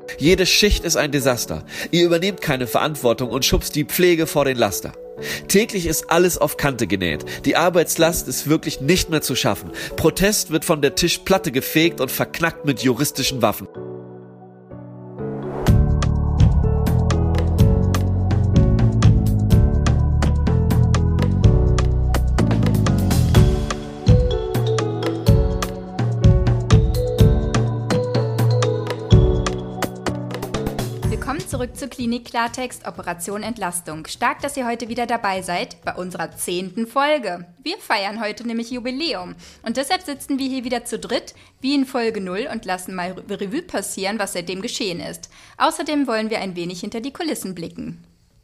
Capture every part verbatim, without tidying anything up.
Jede Schicht ist ein Desaster. Ihr übernehmt keine Verantwortung und schubst die Pflege vor den Laster. Täglich ist alles auf Kante genäht. Die Arbeitslast ist wirklich nicht mehr zu schaffen. Protest wird von der Tischplatte gefegt und verknackt mit juristischen Waffen. Zurück zur Klinik Klartext, Operation Entlastung. Stark, dass ihr heute wieder dabei seid bei unserer zehnten Folge. Wir feiern heute nämlich Jubiläum. Und deshalb sitzen wir hier wieder zu dritt, wie in Folge null, und lassen mal Revue passieren, was seitdem geschehen ist. Außerdem wollen wir ein wenig hinter die Kulissen blicken.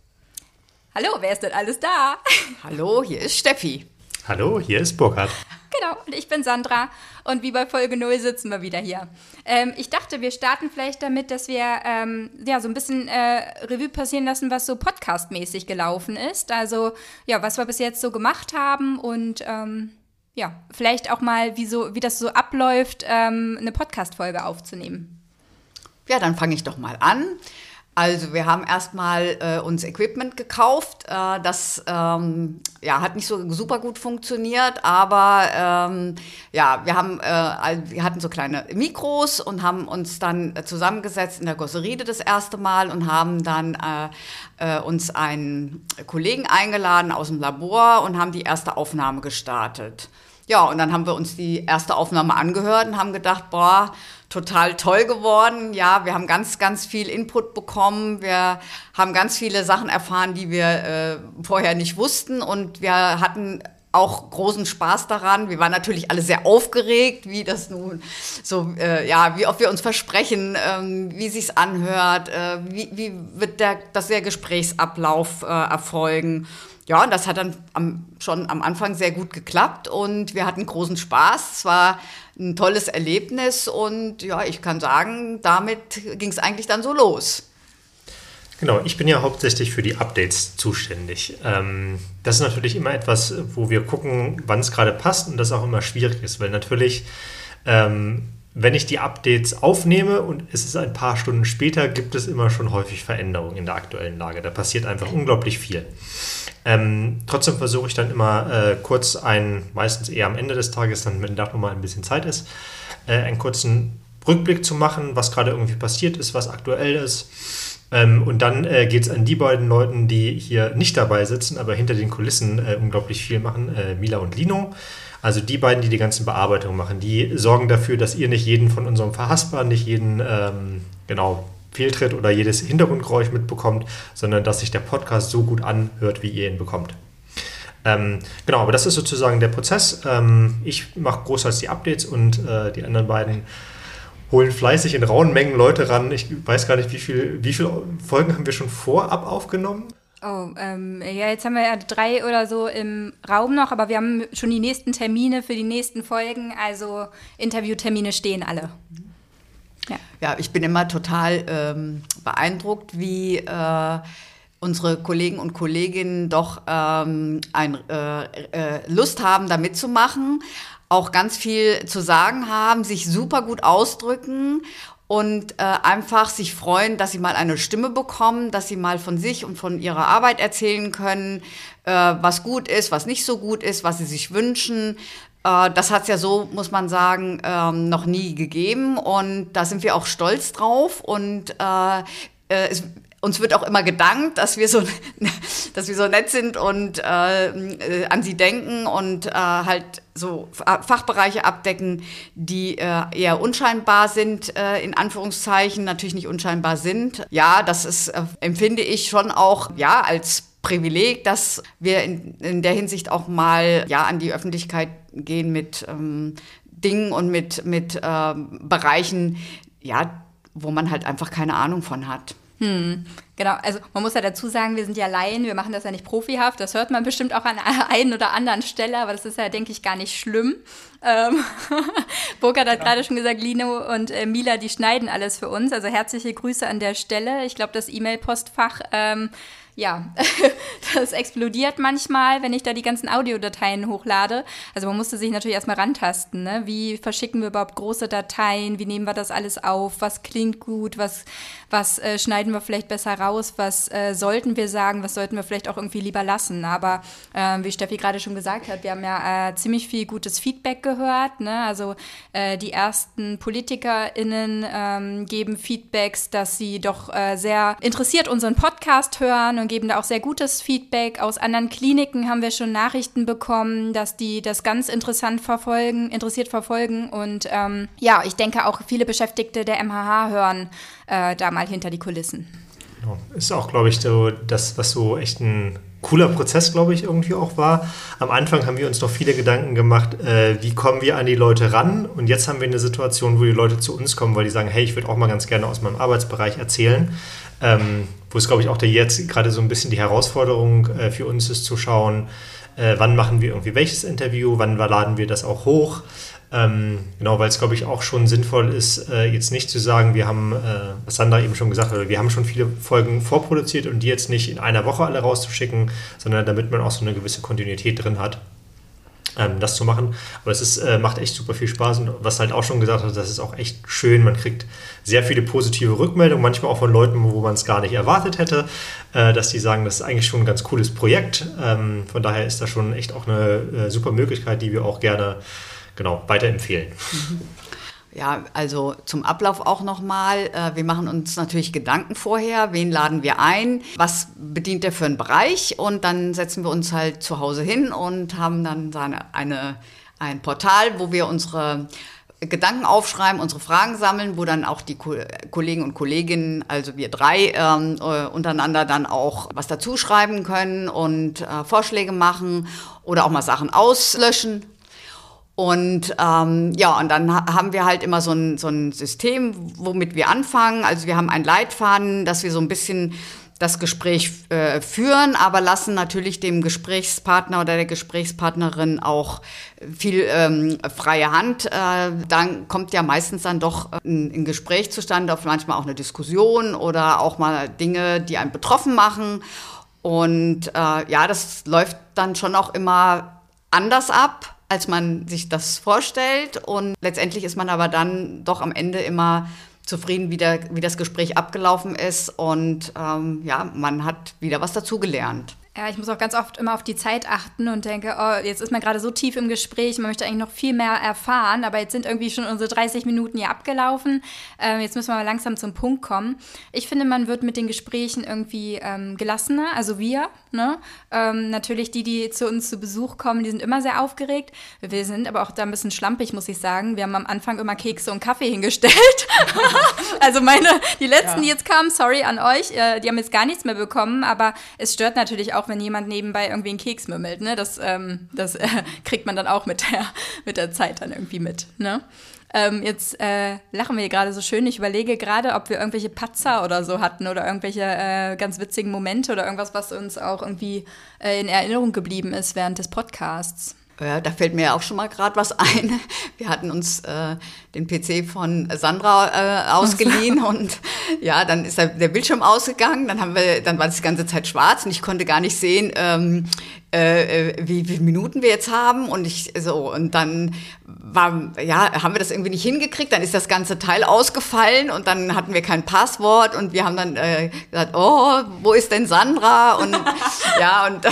Hallo, wer ist denn alles da? Hallo, hier ist Steffi. Hallo, hier ist Burkhard. Genau, und ich bin Sandra und wie bei Folge null sitzen wir wieder hier. Ähm, ich dachte, wir starten vielleicht damit, dass wir ähm, ja, so ein bisschen äh, Revue passieren lassen, was so podcastmäßig gelaufen ist. Also ja, was wir bis jetzt so gemacht haben und ähm, ja, vielleicht auch mal, wie, so, wie das so abläuft, ähm, eine Podcast-Folge aufzunehmen. Ja, dann fange ich doch mal an. Also wir haben erstmal äh, uns Equipment gekauft. Äh, das ähm, ja, hat nicht so super gut funktioniert, aber ähm, ja, wir, haben, äh, wir hatten so kleine Mikros und haben uns dann zusammengesetzt in der Gosseride das erste Mal und haben dann äh, äh, uns einen Kollegen eingeladen aus dem Labor und haben die erste Aufnahme gestartet. Ja, und dann haben wir uns die erste Aufnahme angehört und haben gedacht, boah, total toll geworden. Ja, wir haben ganz, ganz viel Input bekommen. Wir haben ganz viele Sachen erfahren, die wir äh, vorher nicht wussten. Und wir hatten auch großen Spaß daran. Wir waren natürlich alle sehr aufgeregt, wie das nun so, äh, ja, wie oft wir uns versprechen, ähm, wie sich's anhört, äh, wie, wie wird der, das der Gesprächsablauf äh, erfolgen. Ja, und das hat dann am, schon am Anfang sehr gut geklappt und wir hatten großen Spaß. Es war ein tolles Erlebnis und ja, ich kann sagen, damit ging es eigentlich dann so los. Genau, ich bin ja hauptsächlich für die Updates zuständig. Ähm, das ist natürlich immer etwas, wo wir gucken, wann es gerade passt und das auch immer schwierig ist, weil natürlich, ähm, wenn ich die Updates aufnehme und es ist ein paar Stunden später, gibt es immer schon häufig Veränderungen in der aktuellen Lage. Da passiert einfach unglaublich viel. Ähm, trotzdem versuche ich dann immer äh, kurz einen, meistens eher am Ende des Tages, dann wenn da nochmal ein bisschen Zeit ist, äh, einen kurzen Rückblick zu machen, was gerade irgendwie passiert ist, was aktuell ist. Ähm, und dann äh, geht es an die beiden Leuten, die hier nicht dabei sitzen, aber hinter den Kulissen äh, unglaublich viel machen, äh, Mila und Lino. Also die beiden, die die ganzen Bearbeitungen machen, die sorgen dafür, dass ihr nicht jeden von unserem Verhaspler, nicht jeden, ähm, genau, Fehltritt oder jedes Hintergrundgeräusch mitbekommt, sondern dass sich der Podcast so gut anhört, wie ihr ihn bekommt. Ähm, genau, aber das ist sozusagen der Prozess. Ähm, ich mache großteils die Updates und äh, die anderen beiden holen fleißig in rauen Mengen Leute ran. Ich weiß gar nicht, wie viel, wie viele Folgen haben wir schon vorab aufgenommen? Oh, ähm, ja, jetzt haben wir ja drei oder so im Raum noch, aber wir haben schon die nächsten Termine für die nächsten Folgen, also Interviewtermine stehen alle. Ja. ja, ich bin immer total ähm, beeindruckt, wie äh, unsere Kollegen und Kolleginnen doch ähm, ein, äh, äh, Lust haben, da mitzumachen, auch ganz viel zu sagen haben, sich super gut ausdrücken und äh, einfach sich freuen, dass sie mal eine Stimme bekommen, dass sie mal von sich und von ihrer Arbeit erzählen können, äh, was gut ist, was nicht so gut ist, was sie sich wünschen. Das hat es ja so, muss man sagen, ähm, noch nie gegeben und da sind wir auch stolz drauf und äh, es, uns wird auch immer gedankt, dass wir so, dass wir so nett sind und äh, an sie denken und äh, halt so Fachbereiche abdecken, die äh, eher unscheinbar sind, äh, in Anführungszeichen, natürlich nicht unscheinbar sind. Ja, das ist, äh, empfinde ich schon auch, ja, als Privileg, dass wir in, in der Hinsicht auch mal ja an die Öffentlichkeit gehen mit ähm, Dingen und mit, mit ähm, Bereichen, ja, wo man halt einfach keine Ahnung von hat. Hm. Genau, also man muss ja dazu sagen, wir sind ja Laien, wir machen das ja nicht profihaft, das hört man bestimmt auch an einer einen oder anderen Stelle, aber das ist ja, denke ich, gar nicht schlimm. Ähm, Burkhard hat ja. gerade schon gesagt, Lino und äh, Mila, die schneiden alles für uns, also herzliche Grüße an der Stelle. Ich glaube, das E-Mail-Postfach, ähm, ja, das explodiert manchmal, wenn ich da die ganzen Audiodateien hochlade. Also man musste sich natürlich erstmal rantasten, ne? Wie verschicken wir überhaupt große Dateien? Wie nehmen wir das alles auf? Was klingt gut? Was, was äh, schneiden wir vielleicht besser raus? Was äh, sollten wir sagen? Was sollten wir vielleicht auch irgendwie lieber lassen? Aber äh, wie Steffi gerade schon gesagt hat, wir haben ja äh, ziemlich viel gutes Feedback gehört, ne? Also äh, die ersten PolitikerInnen ähm, geben Feedbacks, dass sie doch äh, sehr interessiert unseren Podcast hören und geben da auch sehr gutes Feedback. Aus anderen Kliniken haben wir schon Nachrichten bekommen, dass die das ganz interessant verfolgen, interessiert verfolgen. Und ähm, ja, ich denke auch viele Beschäftigte der M H H hören äh, da mal hinter die Kulissen. Genau. Ist auch, glaube ich, so das, was so echt ein cooler Prozess, glaube ich, irgendwie auch war. Am Anfang haben wir uns noch viele Gedanken gemacht, äh, wie kommen wir an die Leute ran? Und jetzt haben wir eine Situation, wo die Leute zu uns kommen, weil die sagen, hey, ich würde auch mal ganz gerne aus meinem Arbeitsbereich erzählen. Ähm, wo es, glaube ich, auch der jetzt gerade so ein bisschen die Herausforderung äh, für uns ist, zu schauen, äh, wann machen wir irgendwie welches Interview, wann laden wir das auch hoch. Ähm, genau, weil es, glaube ich, auch schon sinnvoll ist, äh, jetzt nicht zu sagen, wir haben, äh, was Sandra eben schon gesagt hat, wir haben schon viele Folgen vorproduziert und die jetzt nicht in einer Woche alle rauszuschicken, sondern damit man auch so eine gewisse Kontinuität drin hat, ähm, das zu machen. Aber es ist, äh, macht echt super viel Spaß und was halt auch schon gesagt hat, das ist auch echt schön, man kriegt sehr viele positive Rückmeldungen, manchmal auch von Leuten, wo man es gar nicht erwartet hätte, äh, dass die sagen, das ist eigentlich schon ein ganz cooles Projekt. Ähm, von daher ist das schon echt auch eine äh, super Möglichkeit, die wir auch gerne genau, weiterempfehlen. Ja, also zum Ablauf auch nochmal. Wir machen uns natürlich Gedanken vorher, wen laden wir ein, was bedient der für einen Bereich und dann setzen wir uns halt zu Hause hin und haben dann eine, eine, ein Portal, wo wir unsere Gedanken aufschreiben, unsere Fragen sammeln, wo dann auch die Ko- Kollegen und Kolleginnen, also wir drei, ähm, äh, untereinander dann auch was dazu schreiben können und äh, Vorschläge machen oder auch mal Sachen auslöschen. Und ähm, ja, und dann ha- haben wir halt immer so ein, so ein System, womit wir anfangen. Also wir haben einen Leitfaden, dass wir so ein bisschen das Gespräch äh, führen, aber lassen natürlich dem Gesprächspartner oder der Gesprächspartnerin auch viel ähm, freie Hand. Äh, dann kommt ja meistens dann doch ein, ein Gespräch zustande, auf manchmal auch eine Diskussion oder auch mal Dinge, die einen betroffen machen. Und äh, ja, das läuft dann schon auch immer anders ab, als man sich das vorstellt. Und letztendlich ist man aber dann doch am Ende immer zufrieden, wie, der, wie das Gespräch abgelaufen ist. Und ähm, ja, man hat wieder was dazugelernt. Ja, ich muss auch ganz oft immer auf die Zeit achten und denke, oh, jetzt ist man gerade so tief im Gespräch, man möchte eigentlich noch viel mehr erfahren, aber jetzt sind irgendwie schon unsere dreißig Minuten hier abgelaufen. Ähm, jetzt müssen wir mal langsam zum Punkt kommen. Ich finde, man wird mit den Gesprächen irgendwie ähm, gelassener, also wir, ne? Ähm, natürlich die, die zu uns zu Besuch kommen, die sind immer sehr aufgeregt. Wir sind aber auch da ein bisschen schlampig, muss ich sagen. Wir haben am Anfang immer Kekse und Kaffee hingestellt. Also meine, die letzten, ja. die jetzt kamen, sorry an euch, äh, die haben jetzt gar nichts mehr bekommen, aber es stört natürlich auch, wenn jemand nebenbei irgendwie einen Keks mümmelt, ne? Das, ähm, das äh, kriegt man dann auch mit der, mit der Zeit dann irgendwie mit, ne? Ähm, jetzt äh, lachen wir hier gerade so schön. Ich überlege gerade, ob wir irgendwelche Patzer oder so hatten oder irgendwelche äh, ganz witzigen Momente oder irgendwas, was uns auch irgendwie äh, in Erinnerung geblieben ist während des Podcasts. Ja, da fällt mir auch schon mal gerade was ein. Wir hatten uns äh, den P C von Sandra äh, ausgeliehen und ja, dann ist der, der Bildschirm ausgegangen. Dann haben wir, dann war das die ganze Zeit schwarz und ich konnte gar nicht sehen, ähm, äh, wie viele Minuten wir jetzt haben. Und ich so und dann war, ja, haben wir das irgendwie nicht hingekriegt. Dann ist das ganze Teil ausgefallen und dann hatten wir kein Passwort und wir haben dann äh, gesagt, oh, wo ist denn Sandra? Und ja und äh,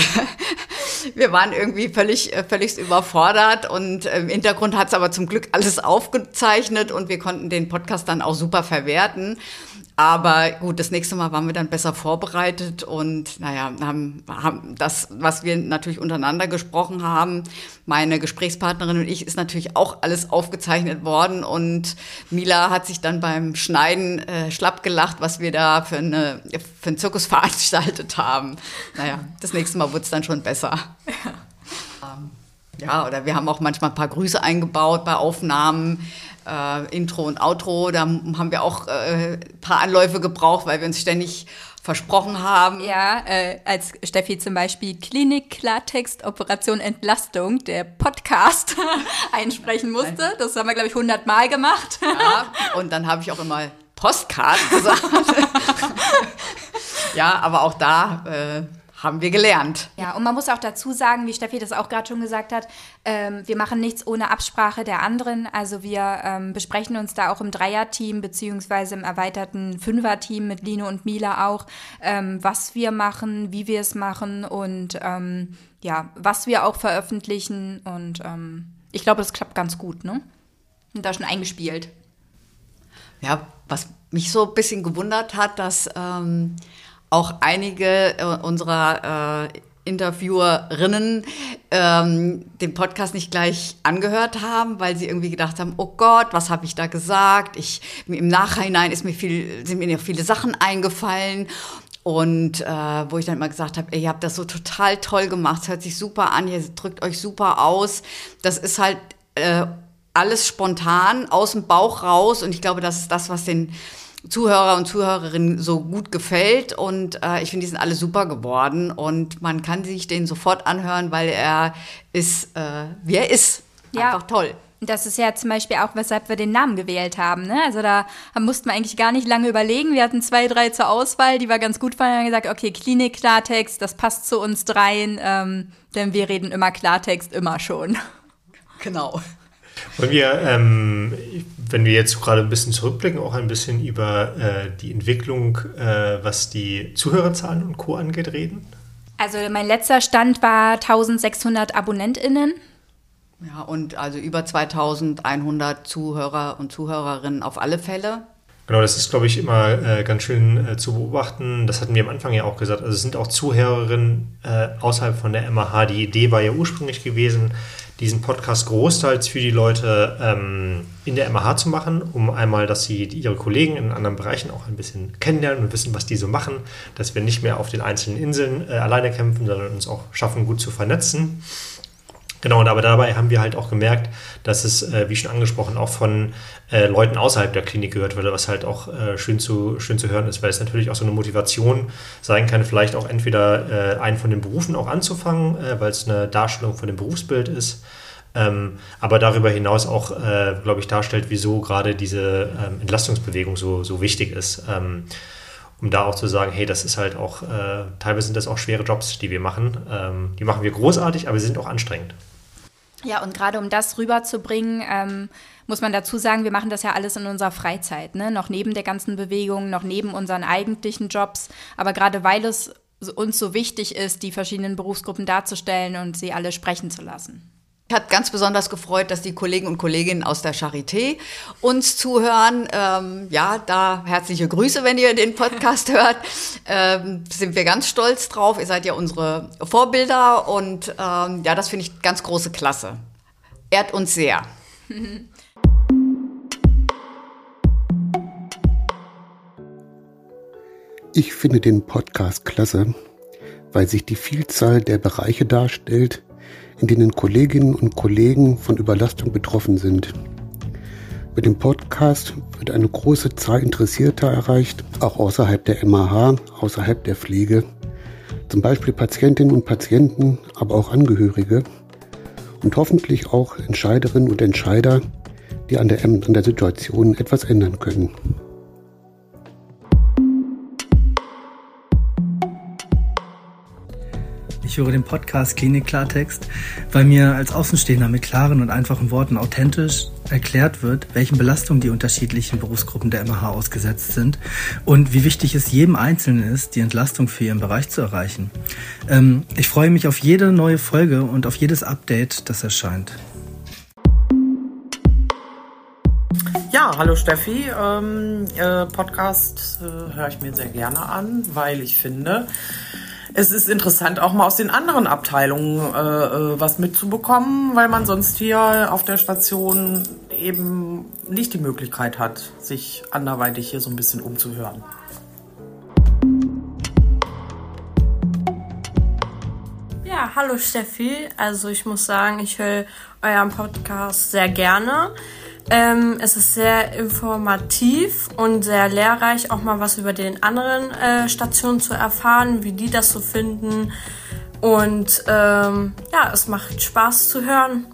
wir waren irgendwie völlig, völlig überfordert und im Hintergrund hat es aber zum Glück alles aufgezeichnet und wir konnten den Podcast dann auch super verwerten. Aber gut, das nächste Mal waren wir dann besser vorbereitet und naja, haben, haben das, was wir natürlich untereinander gesprochen haben, meine Gesprächspartnerin und ich, ist natürlich auch alles aufgezeichnet worden und Mila hat sich dann beim Schneiden äh, schlapp gelacht, was wir da für, eine, für einen Zirkus veranstaltet haben. Naja, das nächste Mal wurde es dann schon besser. Ja. Ähm, ja, oder wir haben auch manchmal ein paar Grüße eingebaut bei Aufnahmen. Äh, Intro und Outro, da haben wir auch äh, ein paar Anläufe gebraucht, weil wir uns ständig versprochen haben. Ja, äh, als Steffi zum Beispiel Klinik Klartext Operation Entlastung, der Podcast, einsprechen musste. Das haben wir, glaube ich, hundert Mal gemacht. Ja, und dann habe ich auch immer Postcard gesagt. Ja, aber auch da äh, haben wir gelernt. Ja, und man muss auch dazu sagen, wie Steffi das auch gerade schon gesagt hat, ähm, wir machen nichts ohne Absprache der anderen. Also wir ähm, besprechen uns da auch im Dreier-Team beziehungsweise im erweiterten Fünfer-Team mit Line und Mila auch, ähm, was wir machen, wie wir es machen und ähm, ja, was wir auch veröffentlichen. Und ähm, ich glaube, das klappt ganz gut, ne? Und da schon eingespielt. Ja, was mich so ein bisschen gewundert hat, dass ähm, auch einige äh, unserer äh, Interviewerinnen ähm, den Podcast nicht gleich angehört haben, weil sie irgendwie gedacht haben, oh Gott, was habe ich da gesagt? Ich, im Nachhinein ist mir viel, sind mir viele Sachen eingefallen. Und äh, wo ich dann immer gesagt habe, ey, ihr habt das so total toll gemacht, es hört sich super an, ihr drückt euch super aus. Das ist halt äh, alles spontan, aus dem Bauch raus. Und ich glaube, das ist das, was den Zuhörer und Zuhörerinnen so gut gefällt. Und äh, ich finde, die sind alle super geworden. Und man kann sich den sofort anhören, weil er ist, äh, wie er ist. Ja. Einfach toll. Das ist ja zum Beispiel auch, weshalb wir den Namen gewählt haben. Ne? Also da mussten wir eigentlich gar nicht lange überlegen. Wir hatten zwei, drei zur Auswahl, die wir ganz gut fanden. Wir haben gesagt, okay, Klinik Klartext, das passt zu uns dreien, ähm, denn wir reden immer Klartext, immer schon. Genau. Wollen wir, ähm, wenn wir jetzt gerade ein bisschen zurückblicken, auch ein bisschen über äh, die Entwicklung, äh, was die Zuhörerzahlen und Co. angeht, reden? Also mein letzter Stand war eintausendsechshundert AbonnentInnen. Ja, und also über zweitausendeinhundert Zuhörer und Zuhörerinnen auf alle Fälle. Genau, das ist, glaube ich, immer äh, ganz schön äh, zu beobachten. Das hatten wir am Anfang ja auch gesagt. Also es sind auch Zuhörerinnen äh, außerhalb von der M A H. Die Idee war ja ursprünglich gewesen, diesen Podcast großteils für die Leute ähm, in der M A H zu machen, um einmal, dass sie die, ihre Kollegen in anderen Bereichen auch ein bisschen kennenlernen und wissen, was die so machen, dass wir nicht mehr auf den einzelnen Inseln äh, alleine kämpfen, sondern uns auch schaffen, gut zu vernetzen. Genau, aber dabei haben wir halt auch gemerkt, dass es, äh, wie schon angesprochen, auch von äh, Leuten außerhalb der Klinik gehört wurde, was halt auch äh, schön, zu, schön zu hören ist, weil es natürlich auch so eine Motivation sein kann, vielleicht auch entweder äh, einen von den Berufen auch anzufangen, äh, weil es eine Darstellung von dem Berufsbild ist, ähm, aber darüber hinaus auch, äh, glaube ich, darstellt, wieso gerade diese ähm, Entlastungsbewegung so, so wichtig ist. Ähm, um da auch zu sagen, hey, das ist halt auch, äh, teilweise sind das auch schwere Jobs, die wir machen. Ähm, die machen wir großartig, aber sie sind auch anstrengend. Ja, und gerade um das rüberzubringen, ähm, muss man dazu sagen, wir machen das ja alles in unserer Freizeit, ne? Noch neben der ganzen Bewegung, noch neben unseren eigentlichen Jobs. Aber gerade weil es uns so wichtig ist, die verschiedenen Berufsgruppen darzustellen und sie alle sprechen zu lassen. Mich hat ganz besonders gefreut, dass die Kollegen und Kolleginnen aus der Charité uns zuhören. Ähm, ja, da herzliche Grüße, wenn ihr den Podcast hört. Ähm, sind wir ganz stolz drauf. Ihr seid ja unsere Vorbilder und ähm, ja, das finde ich ganz große Klasse. Ehrt uns sehr. Ich finde den Podcast klasse, weil sich die Vielzahl der Bereiche darstellt, in denen Kolleginnen und Kollegen von Überlastung betroffen sind. Mit dem Podcast wird eine große Zahl Interessierter erreicht, auch außerhalb der M A H, außerhalb der Pflege. Zum Beispiel Patientinnen und Patienten, aber auch Angehörige und hoffentlich auch Entscheiderinnen und Entscheider, die an der, an der Situation etwas ändern können. Ich höre den Podcast Klinik Klartext, weil mir als Außenstehender mit klaren und einfachen Worten authentisch erklärt wird, welchen Belastungen die unterschiedlichen Berufsgruppen der M A H ausgesetzt sind und wie wichtig es jedem Einzelnen ist, die Entlastung für ihren Bereich zu erreichen. Ähm, ich freue mich auf jede neue Folge und auf jedes Update, das erscheint. Ja, hallo Steffi. Ähm, äh, Podcast äh, höre ich mir sehr gerne an, weil ich finde, es ist interessant, auch mal aus den anderen Abteilungen äh, was mitzubekommen, weil man sonst hier auf der Station eben nicht die Möglichkeit hat, sich anderweitig hier so ein bisschen umzuhören. Ja, hallo Steffi. Also ich muss sagen, ich höre euren Podcast sehr gerne. Ähm, es ist sehr informativ und sehr lehrreich, auch mal was über den anderen äh, Stationen zu erfahren, wie die das so finden. Und ähm, ja, es macht Spaß zu hören.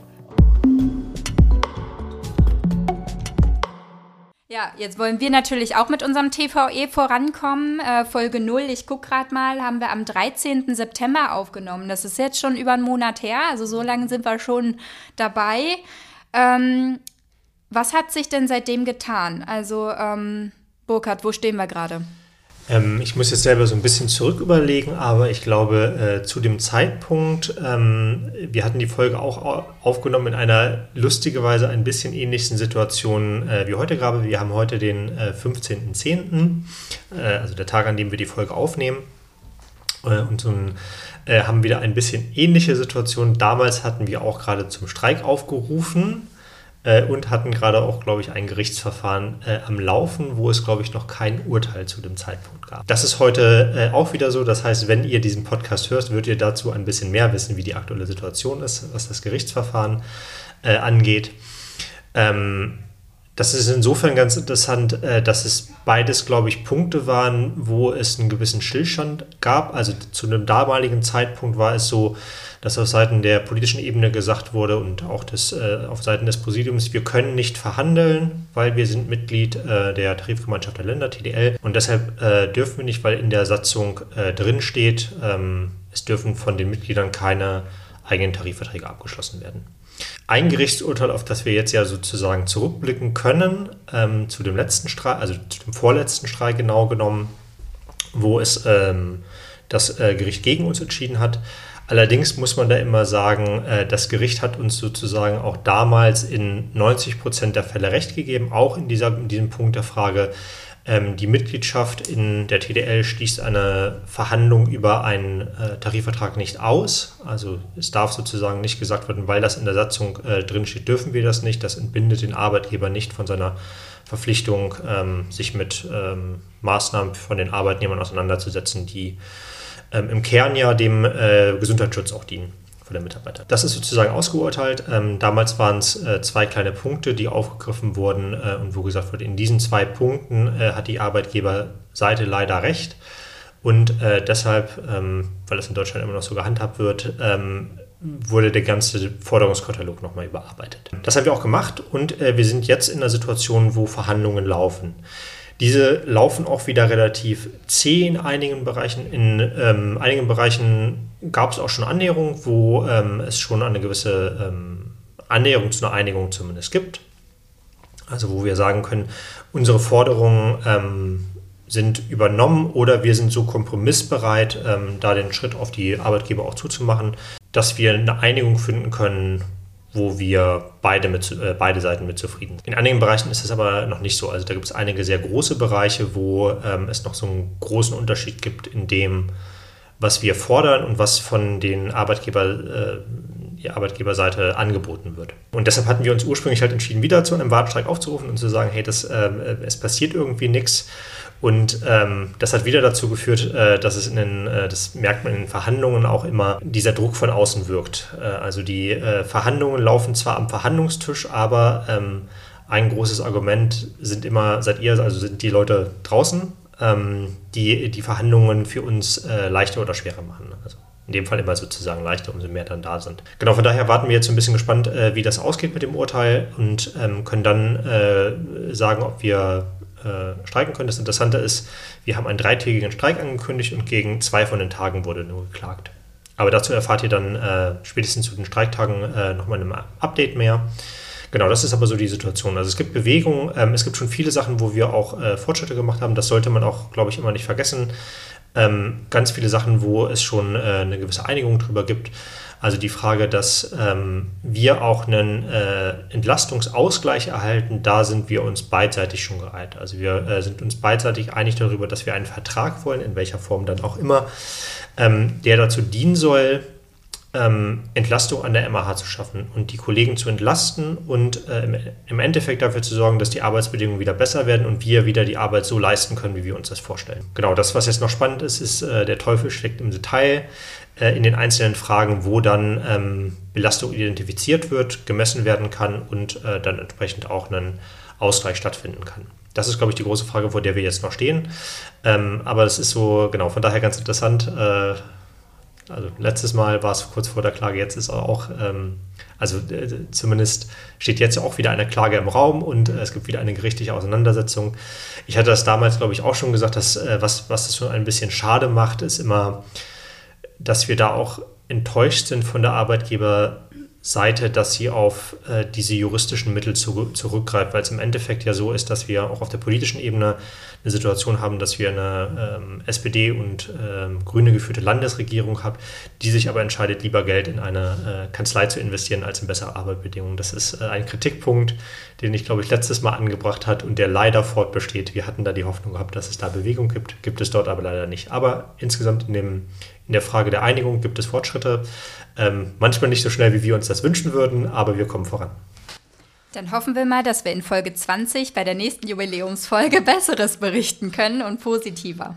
Ja, jetzt wollen wir natürlich auch mit unserem T V E vorankommen. Äh, Folge null, ich gucke gerade mal, haben wir am dreizehnten September aufgenommen. Das ist jetzt schon über einen Monat her, also so lange sind wir schon dabei. Ähm, was hat sich denn seitdem getan? Also, ähm, Burkhard, wo stehen wir gerade? Ähm, ich muss jetzt selber so ein bisschen zurück überlegen, aber ich glaube, äh, zu dem Zeitpunkt, ähm, wir hatten die Folge auch aufgenommen in einer lustigerweise ein bisschen ähnlichen Situation äh, wie heute gerade. Wir haben heute den äh, fünfzehnten zehnten, äh, also der Tag, an dem wir die Folge aufnehmen. Äh, und so ein, äh, haben wieder ein bisschen ähnliche Situation. Damals hatten wir auch gerade zum Streik aufgerufen. Und hatten gerade auch, glaube ich, ein Gerichtsverfahren äh, am Laufen, wo es, glaube ich, noch kein Urteil zu dem Zeitpunkt gab. Das ist heute äh, auch wieder so. Das heißt, wenn ihr diesen Podcast hört, würdet ihr dazu ein bisschen mehr wissen, wie die aktuelle Situation ist, was das Gerichtsverfahren äh, angeht. Ähm, das ist insofern ganz interessant, äh, dass es beides, glaube ich, Punkte waren, wo es einen gewissen Stillstand gab. Also zu einem damaligen Zeitpunkt war es so, dass auf Seiten der politischen Ebene gesagt wurde und auch des, äh, auf Seiten des Präsidiums, wir können nicht verhandeln, weil wir sind Mitglied äh, der Tarifgemeinschaft der Länder, T D L, und deshalb äh, dürfen wir nicht, weil in der Satzung äh, drin steht, ähm, es dürfen von den Mitgliedern keine eigenen Tarifverträge abgeschlossen werden. Ein Gerichtsurteil, auf das wir jetzt ja sozusagen zurückblicken können, ähm, zu dem letzten Streik, also zu dem vorletzten Streik genau genommen, wo es ähm, das äh, Gericht gegen uns entschieden hat. Allerdings muss man da immer sagen, äh, das Gericht hat uns sozusagen auch damals in neunzig Prozent der Fälle Recht gegeben, auch in, dieser, in diesem Punkt der Frage, ähm, die Mitgliedschaft in der T D L schließt eine Verhandlung über einen äh, Tarifvertrag nicht aus. Also es darf sozusagen nicht gesagt werden, weil das in der Satzung äh, drinsteht, dürfen wir das nicht. Das entbindet den Arbeitgeber nicht von seiner Verpflichtung, ähm, sich mit ähm, Maßnahmen von den Arbeitnehmern auseinanderzusetzen, die im Kern ja dem äh, Gesundheitsschutz auch dienen von der Mitarbeiter. Das ist sozusagen ausgeurteilt. Ähm, damals waren es äh, zwei kleine Punkte, die aufgegriffen wurden äh, und wo gesagt wurde, in diesen zwei Punkten äh, hat die Arbeitgeberseite leider recht und äh, deshalb, ähm, weil das in Deutschland immer noch so gehandhabt wird, ähm, wurde der ganze Forderungskatalog nochmal überarbeitet. Das haben wir auch gemacht und äh, wir sind jetzt in einer Situation, wo Verhandlungen laufen. Diese laufen auch wieder relativ zäh in einigen Bereichen. In ähm, einigen Bereichen gab es auch schon Annäherungen, wo ähm, es schon eine gewisse ähm, Annäherung zu einer Einigung zumindest gibt. Also wo wir sagen können, unsere Forderungen ähm, sind übernommen oder wir sind so kompromissbereit, ähm, da den Schritt auf die Arbeitgeber auch zuzumachen, dass wir eine Einigung finden können, wo wir beide, mit, äh, beide Seiten mit zufrieden sind. In einigen Bereichen ist es aber noch nicht so. Also da gibt es einige sehr große Bereiche, wo ähm, es noch so einen großen Unterschied gibt in dem, was wir fordern und was von den Arbeitgeber, äh, die Arbeitgeberseite angeboten wird. Und deshalb hatten wir uns ursprünglich halt entschieden, wieder zu einem Warnstreik aufzurufen und zu sagen, hey, das, äh, es passiert irgendwie nichts. Und ähm, das hat wieder dazu geführt, äh, dass es in den, äh, das merkt man in den Verhandlungen auch immer, dieser Druck von außen wirkt. Äh, also die äh, Verhandlungen laufen zwar am Verhandlungstisch, aber ähm, ein großes Argument sind immer, seid ihr, also sind die Leute draußen, ähm, die die Verhandlungen für uns äh, leichter oder schwerer machen. Also in dem Fall immer sozusagen leichter, umso mehr dann da sind. Genau, von daher warten wir jetzt ein bisschen gespannt, äh, wie das ausgeht mit dem Urteil und ähm, können dann äh, sagen, ob wir streiken können. Das Interessante ist, wir haben einen dreitägigen Streik angekündigt und gegen zwei von den Tagen wurde nur geklagt. Aber dazu erfahrt ihr dann äh, spätestens zu den Streiktagen äh, nochmal in einem Update mehr. Genau, das ist aber so die Situation. Also es gibt Bewegungen, ähm, es gibt schon viele Sachen, wo wir auch äh, Fortschritte gemacht haben. Das sollte man auch, glaube ich, immer nicht vergessen. Ähm, ganz viele Sachen, wo es schon äh, eine gewisse Einigung drüber gibt. Also die Frage, dass ähm, wir auch einen äh, Entlastungsausgleich erhalten, da sind wir uns beidseitig schon geeint. Also wir äh, sind uns beidseitig einig darüber, dass wir einen Vertrag wollen, in welcher Form dann auch immer, ähm, der dazu dienen soll, ähm, Entlastung an der M A H zu schaffen und die Kollegen zu entlasten und äh, im, im Endeffekt dafür zu sorgen, dass die Arbeitsbedingungen wieder besser werden und wir wieder die Arbeit so leisten können, wie wir uns das vorstellen. Genau, das, was jetzt noch spannend ist, ist, äh, der Teufel steckt im Detail, äh, in den einzelnen Fragen, wo dann ähm, Belastung identifiziert wird, gemessen werden kann und äh, dann entsprechend auch ein Ausgleich stattfinden kann. Das ist, glaube ich, die große Frage, vor der wir jetzt noch stehen. Ähm, aber es ist so, genau, von daher ganz interessant. Äh, also letztes Mal war es kurz vor der Klage, jetzt ist auch, ähm, also äh, zumindest steht jetzt auch wieder eine Klage im Raum und äh, es gibt wieder eine gerichtliche Auseinandersetzung. Ich hatte das damals, glaube ich, auch schon gesagt, dass äh, was, was das schon ein bisschen schade macht, ist immer, dass wir da auch enttäuscht sind von der Arbeitgeberseite, dass sie auf äh, diese juristischen Mittel zu, zurückgreift, weil es im Endeffekt ja so ist, dass wir auch auf der politischen Ebene eine Situation haben, dass wir eine ähm, S P D und ähm, Grüne geführte Landesregierung haben, die sich aber entscheidet, lieber Geld in eine äh, Kanzlei zu investieren, als in bessere Arbeitsbedingungen. Das ist äh, ein Kritikpunkt, den ich, glaube ich, letztes Mal angebracht habe und der leider fortbesteht. Wir hatten da die Hoffnung gehabt, dass es da Bewegung gibt, gibt es dort aber leider nicht. Aber insgesamt in, dem, in der Frage der Einigung gibt es Fortschritte. Ähm, manchmal nicht so schnell, wie wir uns das wünschen würden, aber wir kommen voran. Dann hoffen wir mal, dass wir in Folge zwanzig bei der nächsten Jubiläumsfolge Besseres berichten können und positiver.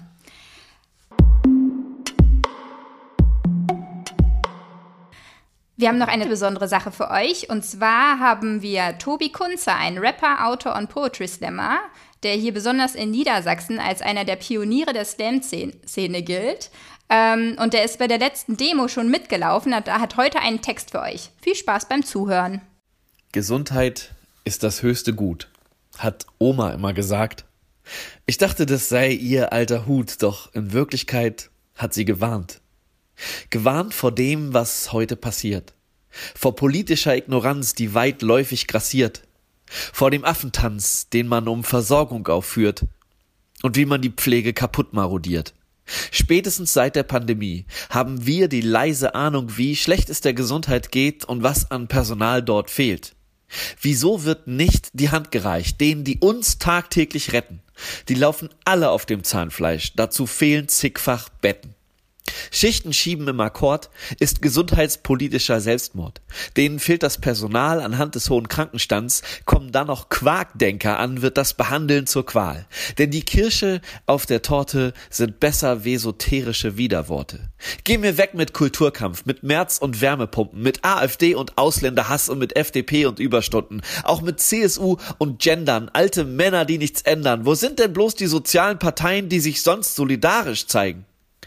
Wir haben noch eine besondere Sache für euch und zwar haben wir Tobi Kunze, einen Rapper, Autor und Poetry Slammer, der hier besonders in Niedersachsen als einer der Pioniere der Slam-Szene gilt. Ähm, und der ist bei der letzten Demo schon mitgelaufen und hat heute einen Text für euch. Viel Spaß beim Zuhören. Gesundheit ist das höchste Gut, hat Oma immer gesagt. Ich dachte, das sei ihr alter Hut, doch in Wirklichkeit hat sie gewarnt. Gewarnt vor dem, was heute passiert. Vor politischer Ignoranz, die weitläufig grassiert. Vor dem Affentanz, den man um Versorgung aufführt. Und wie man die Pflege kaputt marodiert. Spätestens seit der Pandemie haben wir die leise Ahnung, wie schlecht es der Gesundheit geht und was an Personal dort fehlt. Wieso wird nicht die Hand gereicht, denen, die uns tagtäglich retten? Die laufen alle auf dem Zahnfleisch, dazu fehlen zigfach Betten. Schichten schieben im Akkord ist gesundheitspolitischer Selbstmord. Denen fehlt das Personal anhand des hohen Krankenstands, kommen dann noch Quarkdenker an, wird das Behandeln zur Qual. Denn die Kirsche auf der Torte sind besser vesoterische Widerworte. Geh mir weg mit Kulturkampf, mit Merz und Wärmepumpen, mit AfD und Ausländerhass und mit F D P und Überstunden, auch mit C S U und Gendern, alte Männer, die nichts ändern. Wo sind denn bloß die sozialen Parteien, die sich sonst solidarisch zeigen?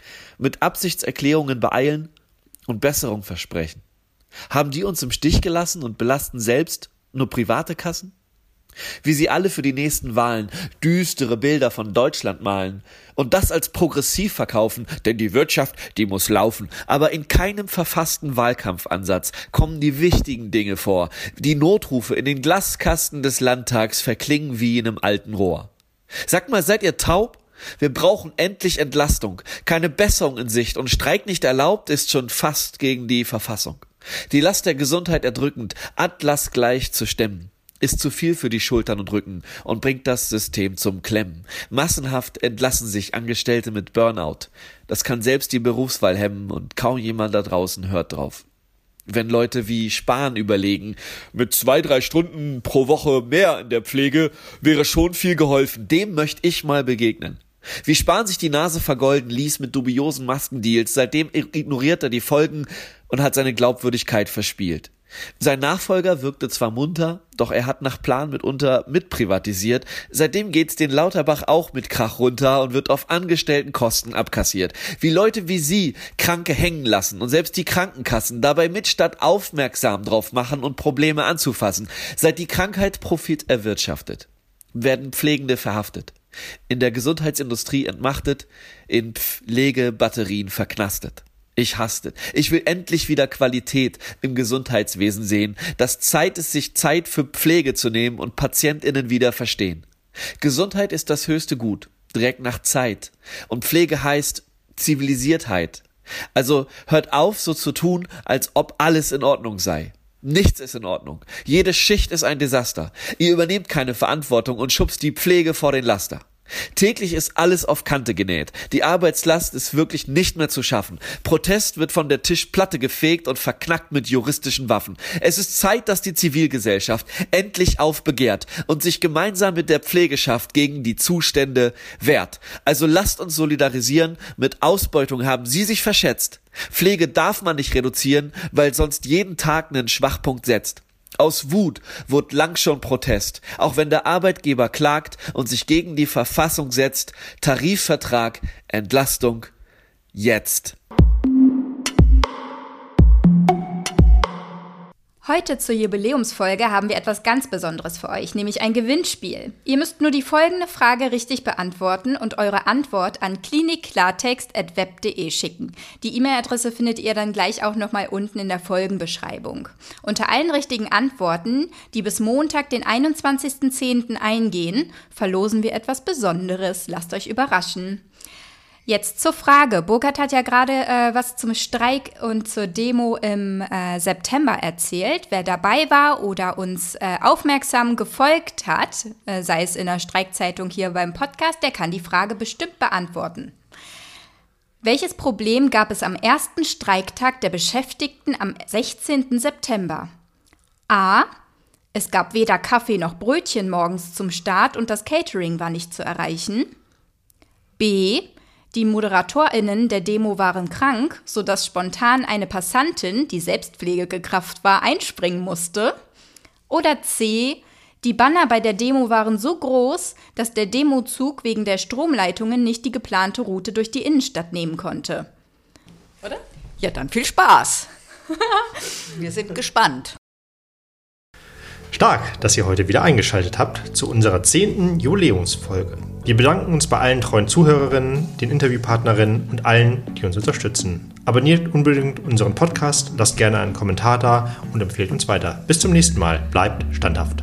Mit Absichtserklärungen beeilen und Besserung versprechen. Haben die uns im Stich gelassen und belasten selbst nur private Kassen? Wie sie alle für die nächsten Wahlen düstere Bilder von Deutschland malen und das als progressiv verkaufen, denn die Wirtschaft, die muss laufen. Aber in keinem verfassten Wahlkampfansatz kommen die wichtigen Dinge vor. Die Notrufe in den Glaskasten des Landtags verklingen wie in einem alten Rohr. Sagt mal, seid ihr taub? Wir brauchen endlich Entlastung, keine Besserung in Sicht und Streik nicht erlaubt ist schon fast gegen die Verfassung. Die Last der Gesundheit erdrückend, atlasgleich zu stemmen, ist zu viel für die Schultern und Rücken und bringt das System zum Klemmen. Massenhaft entlassen sich Angestellte mit Burnout. Das kann selbst die Berufswahl hemmen und kaum jemand da draußen hört drauf. Wenn Leute wie Spahn überlegen, mit zwei, drei Stunden pro Woche mehr in der Pflege wäre schon viel geholfen, dem möchte ich mal begegnen. Wie Spahn sich die Nase vergolden ließ mit dubiosen Maskendeals, seitdem ignoriert er die Folgen und hat seine Glaubwürdigkeit verspielt. Sein Nachfolger wirkte zwar munter, doch er hat nach Plan mitunter mitprivatisiert. Seitdem geht's den Lauterbach auch mit Krach runter und wird auf Angestelltenkosten abkassiert. Wie Leute wie Sie Kranke hängen lassen und selbst die Krankenkassen dabei mit statt aufmerksam drauf machen und Probleme anzufassen. Seit die Krankheit Profit erwirtschaftet, werden Pflegende verhaftet, in der Gesundheitsindustrie entmachtet, in Pflegebatterien verknastet. Ich hasste. Ich will endlich wieder Qualität im Gesundheitswesen sehen, dass Zeit ist, sich Zeit für Pflege zu nehmen und PatientInnen wieder verstehen. Gesundheit ist das höchste Gut, direkt nach Zeit. Und Pflege heißt Zivilisiertheit. Also hört auf, so zu tun, als ob alles in Ordnung sei. Nichts ist in Ordnung. Jede Schicht ist ein Desaster. Ihr übernehmt keine Verantwortung und schubst die Pflege vor den Laster. Täglich ist alles auf Kante genäht. Die Arbeitslast ist wirklich nicht mehr zu schaffen. Protest wird von der Tischplatte gefegt und verknackt mit juristischen Waffen. Es ist Zeit, dass die Zivilgesellschaft endlich aufbegehrt und sich gemeinsam mit der Pflegeschaft gegen die Zustände wehrt. Also lasst uns solidarisieren. Mit Ausbeutung haben Sie sich verschätzt. Pflege darf man nicht reduzieren, weil sonst jeden Tag einen Schwachpunkt setzt. Aus Wut wurde lang schon Protest, auch wenn der Arbeitgeber klagt und sich gegen die Verfassung setzt. Tarifvertrag, Entlastung, jetzt. Heute zur Jubiläumsfolge haben wir etwas ganz Besonderes für euch, nämlich ein Gewinnspiel. Ihr müsst nur die folgende Frage richtig beantworten und eure Antwort an klinikklartext at web punkt de schicken. Die E-Mail-Adresse findet ihr dann gleich auch nochmal unten in der Folgenbeschreibung. Unter allen richtigen Antworten, die bis Montag, den einundzwanzigsten zehnten eingehen, verlosen wir etwas Besonderes. Lasst euch überraschen. Jetzt zur Frage. Burkhard hat ja gerade äh, was zum Streik und zur Demo im äh, September erzählt. Wer dabei war oder uns äh, aufmerksam gefolgt hat, äh, sei es in der Streikzeitung hier beim Podcast, der kann die Frage bestimmt beantworten. Welches Problem gab es am ersten Streiktag der Beschäftigten am sechzehnten September? A. Es gab weder Kaffee noch Brötchen morgens zum Start und das Catering war nicht zu erreichen. B. Die ModeratorInnen der Demo waren krank, sodass spontan eine Passantin, die Selbstpflegekraft war, einspringen musste. Oder C. Die Banner bei der Demo waren so groß, dass der Demozug wegen der Stromleitungen nicht die geplante Route durch die Innenstadt nehmen konnte. Oder? Ja, dann viel Spaß. Wir sind gespannt. Stark, dass ihr heute wieder eingeschaltet habt zu unserer zehnten Jubiläumsfolge. Wir bedanken uns bei allen treuen Zuhörerinnen, den Interviewpartnerinnen und allen, die uns unterstützen. Abonniert unbedingt unseren Podcast, lasst gerne einen Kommentar da und empfehlt uns weiter. Bis zum nächsten Mal. Bleibt standhaft.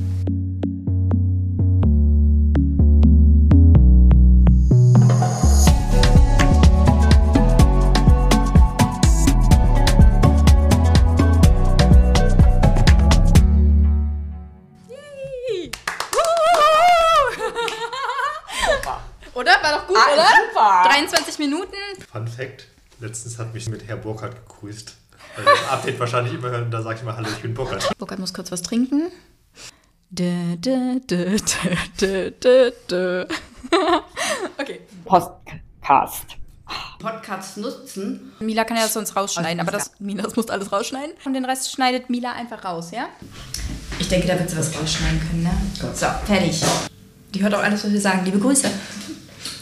Oder? War doch gut, ah, oder? Super. dreiundzwanzig Minuten. Fun Fact: Letztens hat mich mit Herr Burkhardt gegrüßt. Weil wir das Update wahrscheinlich immer hören, da sage ich mal: Hallo, ich bin Burkhardt. Burkhardt muss kurz was trinken. Dö, dö, dö, dö, dö, dö. Okay. Podcast. Podcast nutzen. Mila kann ja das sonst rausschneiden, also, aber das, Mila, das muss alles rausschneiden. Und den Rest schneidet Mila einfach raus, ja? Ich denke, da wird sie was rausschneiden können, ne? Gut. So, fertig. Die hört auch alles, was wir sagen. Liebe Grüße.